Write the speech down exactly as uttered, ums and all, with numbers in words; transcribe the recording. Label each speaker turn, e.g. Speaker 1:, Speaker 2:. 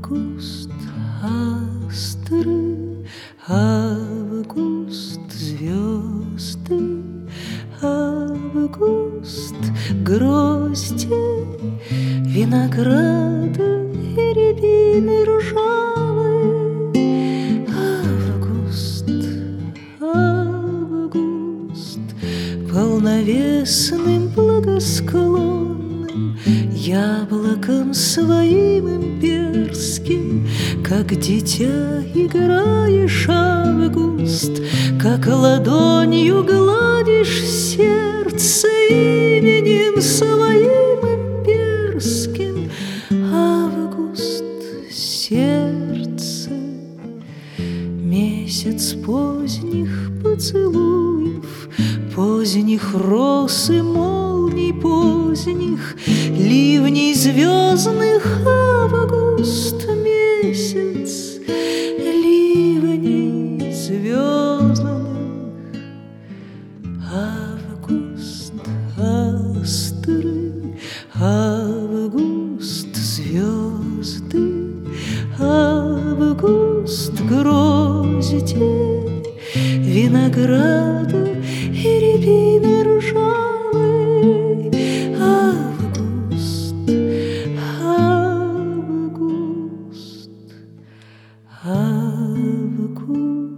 Speaker 1: Август, астры, август, звезды, август, грозди винограда и рябины ржавые. Август, август, полновесным, благосклонным яблоком своим имперским, как дитя играешь, август, как ладонью гладишь сердце именем своим имперским. Август, сердце, месяц поздних поцелуев, поздних роз и молний поздних, ливней звездных. Август, месяц ливней звездных. Август, астры, август, звезды, август, грозди винограда и рябины ржавой. Август, август, август.